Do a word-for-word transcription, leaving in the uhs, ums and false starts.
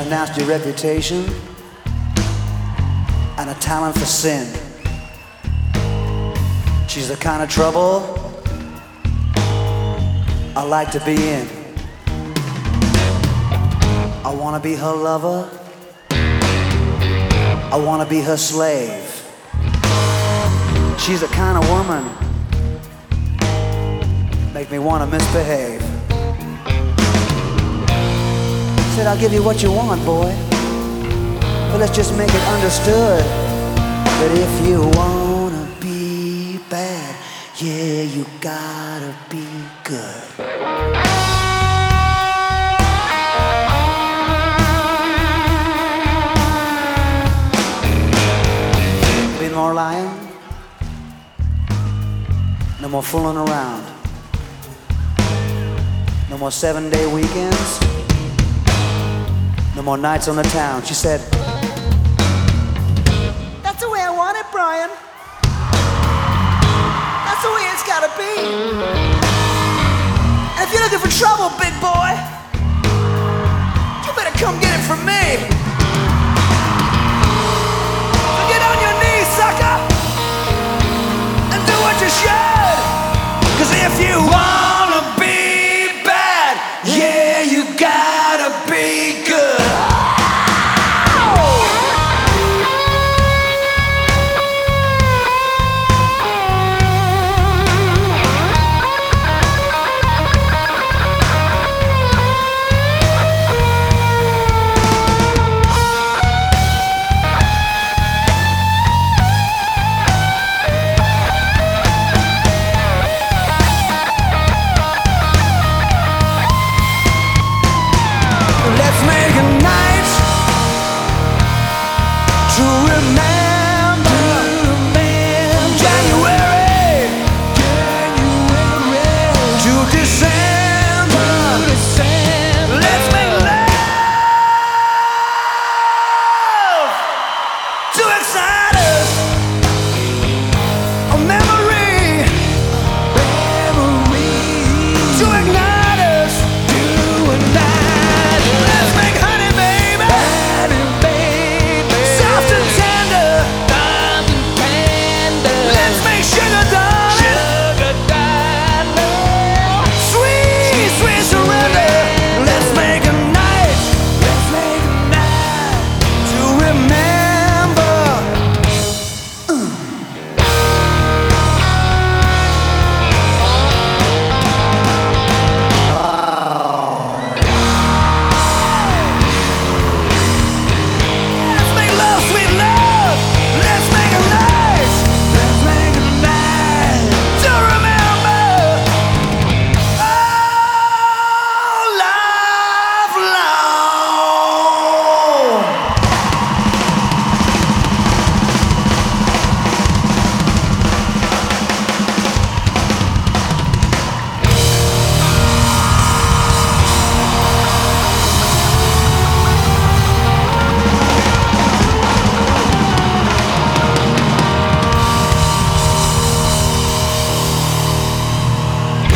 a nasty reputation and a talent for sin. She's the kind of trouble I like to be in. I wanna be her lover, I wanna be her slave. She's the kind of woman make me wanna misbehave. Said I'll give you what you want, boy, but let's just make it understood that if you wanna be bad, yeah, you gotta be good. Been more lying, no more fooling around, no more seven-day weekends, no more nights on the town. She said, that's the way I want it, Brian. That's the way it's gotta be. And if you're looking for trouble, big boy, you better come get it from me. So get on your knees, sucker, and do what you should. Cause if you wanna be bad, yeah, you gotta be good. Let's make a night to remember.